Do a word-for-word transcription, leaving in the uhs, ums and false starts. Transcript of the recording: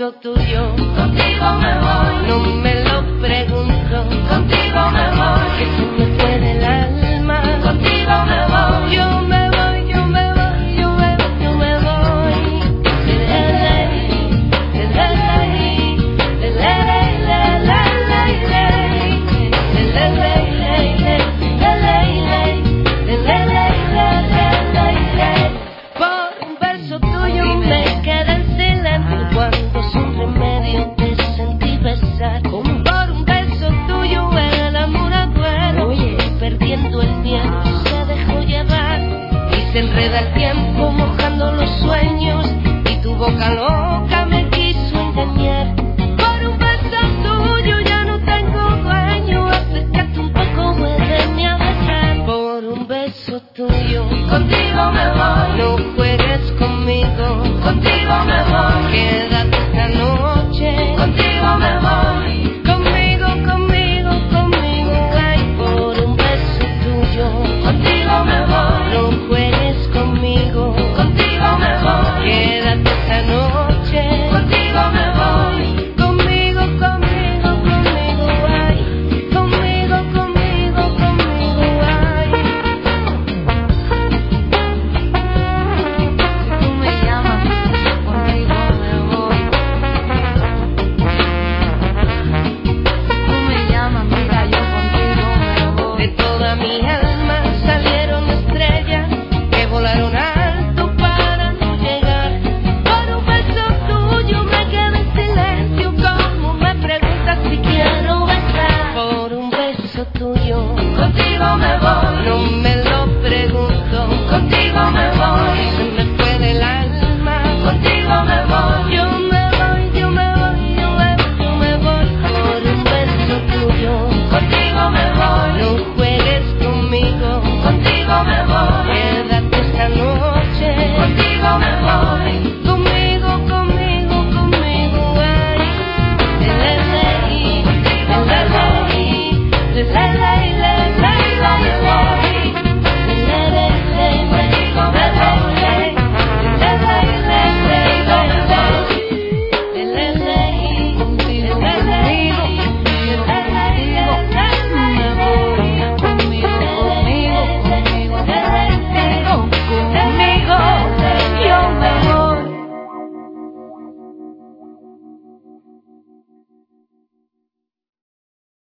beso tuyo. Contigo me voy. No me lo pregunto. Contigo me voy. Que se me puede el alma. Contigo me voy. Yo me voy, yo me voy, yo me voy, yo me voy. Por un beso tuyo me quedé en silencio cuando sin remedio te sentí besar. Por un beso tuyo el amor duelo, perdiendo el miedo se dejó llevar y se enreda el tiempo mojando los sueños.